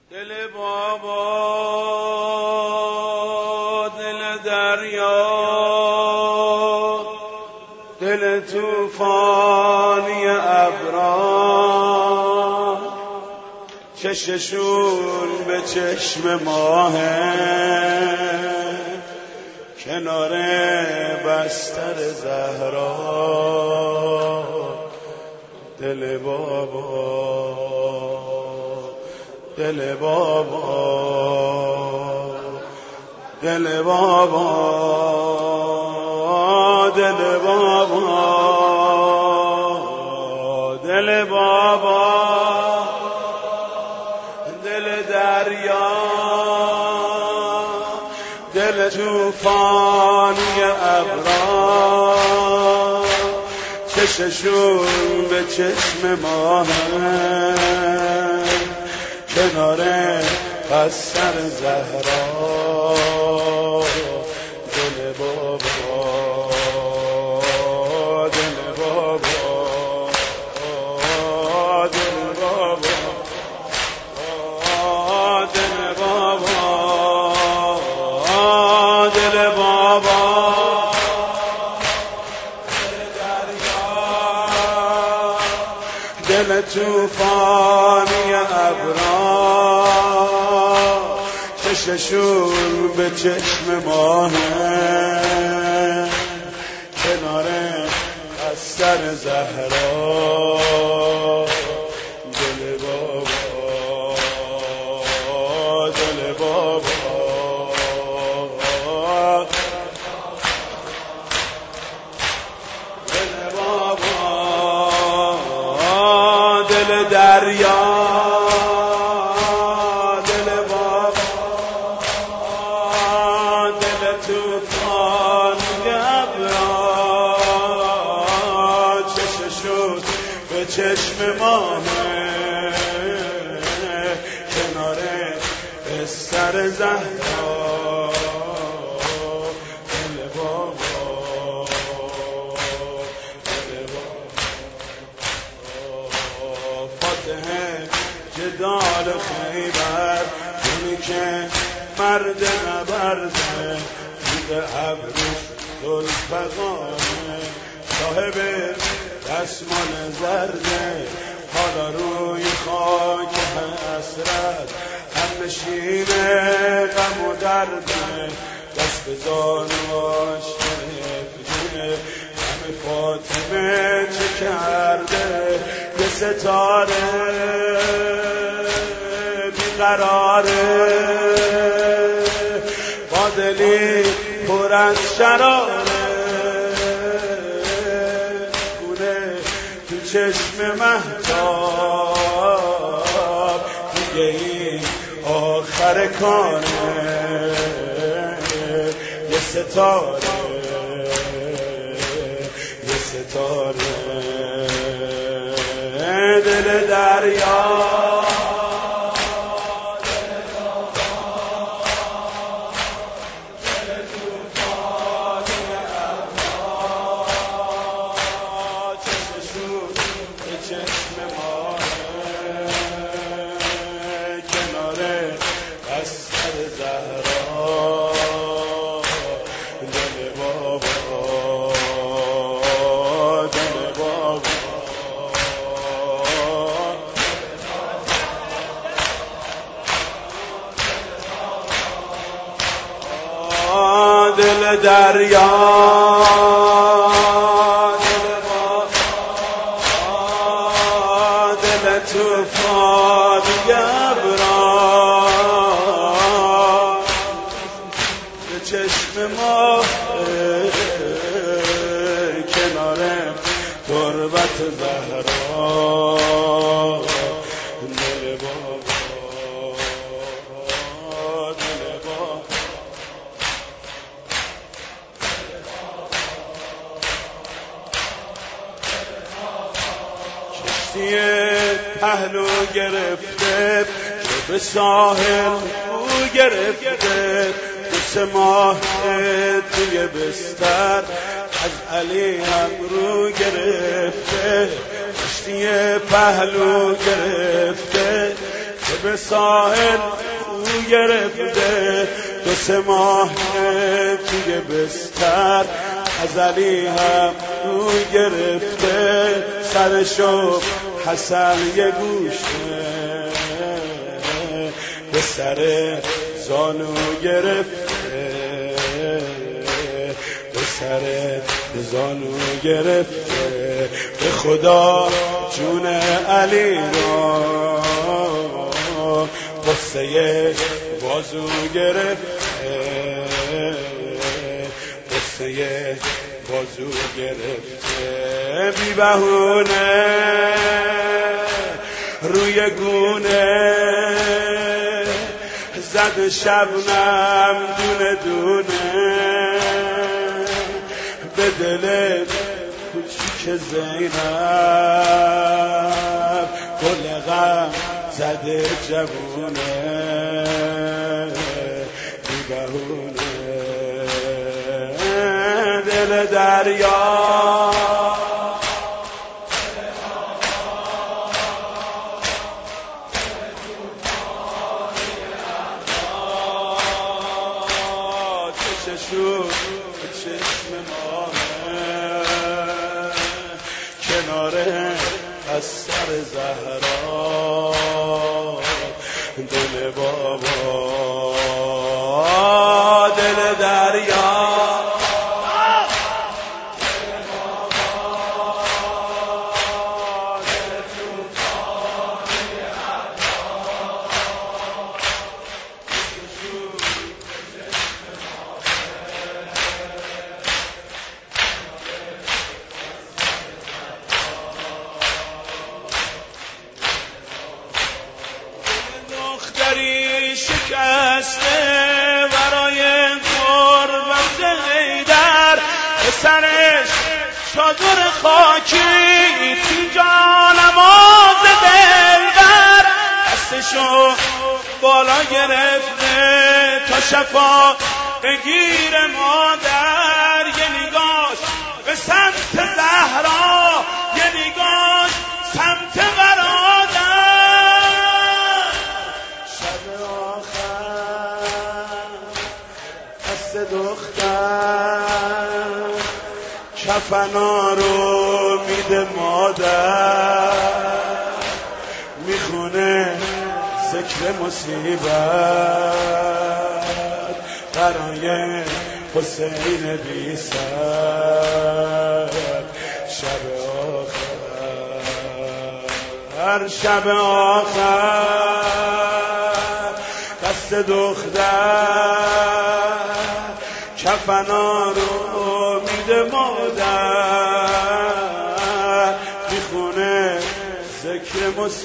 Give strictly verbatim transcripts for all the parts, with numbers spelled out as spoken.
دل بابا دل دریا، دل توفانی ابرا، چششون به چشم ماهه، کنار بستر زهرا. دل بابا دل بابا دل بابا دل بابا دل بابا دل دریا، دل توفانی ابرا، چششون به چشم ماهه، کنار بستر زهرا. دل بابا دل بابا دل بابا دل بابا دل بابا دل توفانی ابرا، چششون به چشم ماهه، کنار بستر زهرا. دل بابا دل بابا دل بابا دل دریا، دل بابا دل توفان ابرا، چششون به چشم ماهه، کنار بستر زهرا. دل بابا دل بابا فاتحه جدال خیبر، اونی که مرد نبرده، بود ابروش ذوالفقاره، صاحب دستمال زرده، حالا روی خاک حسرت هم نشینه غم و درده، دست به زانواش گرفته، همه فاطمه چه کرده، یه ستاره بیقراره، با دلی پر از شراره، گونه تو چشم مهتاب، دیگه این آخر کاره، یه ستاره یه ستاره دل دریا، دل دریا، دل بابا دل توفانی ابرا، به چشم ماهه، کنار تربت زهرا. دل بابا دل بابا پهلو گرفته، که به ساحل او گرفته، دو سه ماه توی بستر از علی هم رو گرفته، کشتی پهلو گرفته، که به ساحل رو گرفته، دو سه ماه توی بستر ازلی هم رو گرفته، سرشو حسن یه گوشه به سر زانو گرفته، به سر زانو گرفته، به خدا جون علی را قصه بازو گرفته، قصه بازو گرفته، بی بهونه روی گونه زد شبنم دونه دونه، به دل کوچیک زینب گل غم زده جوونه، بی بهونه دل دریا چشم چشم ماه کنار از سر زهرا، دل بابا دل دریا شکسته برای غربت حیدر، به سرش چادر خاکی تو جانماز دلبر، دستشو بالا گرفته تا شفا بگیر مادر، یه نگاش به سمت زهرا، یه نگاش سمت برادر، دختر کفنا رو میده مادر، میخونه ذکر مصیبت برای حسین بی سر، شب آخر شب آخر دست دختر کفنا رو میده مادر، میخونه ذکر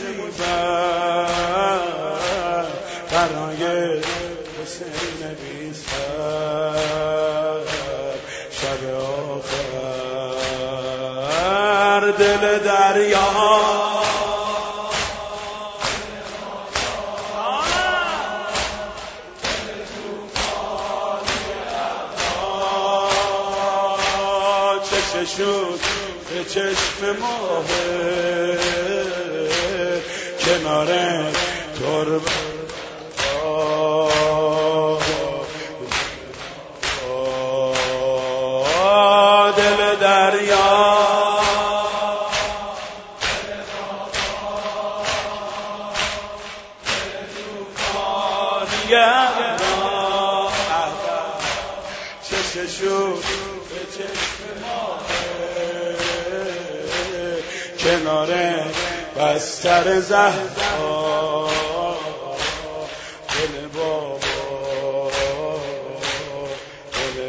مصیبت برای حسین بی سر، شب آخر دل دریا شد به چشم ماه کنار تربت دل دریا چشم شد به چشم ماه کنار بستر زهرا، دل بابا دل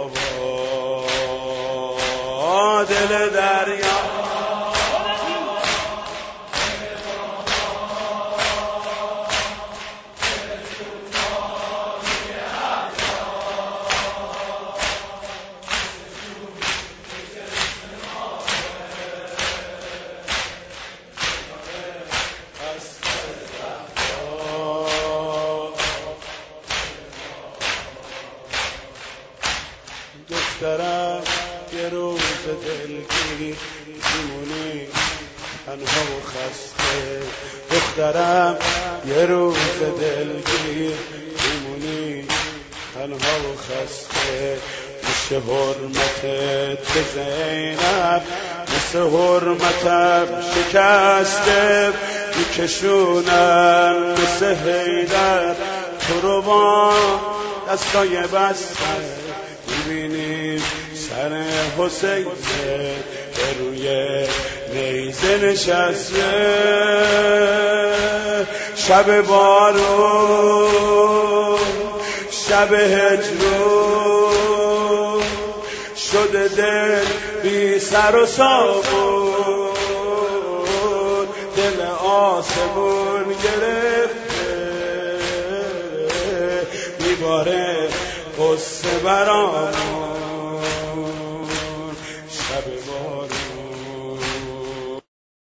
بابا دل دریا دخترم یه روز دلگیر میمونی تنها و خسته، دخترم یه روز دلگیر میمونی تنها و خسته، مثل حرمتت به زینب مثل حرمتم شکسته، میکشونن مثل حیدر تو رو با دستای بسته، میبینیم سر حسین به روی نیزه نشسته، شب بارون شب هجرون شده دل بی سر و سامون، دل آسمون گرفته میباره قصه برامون.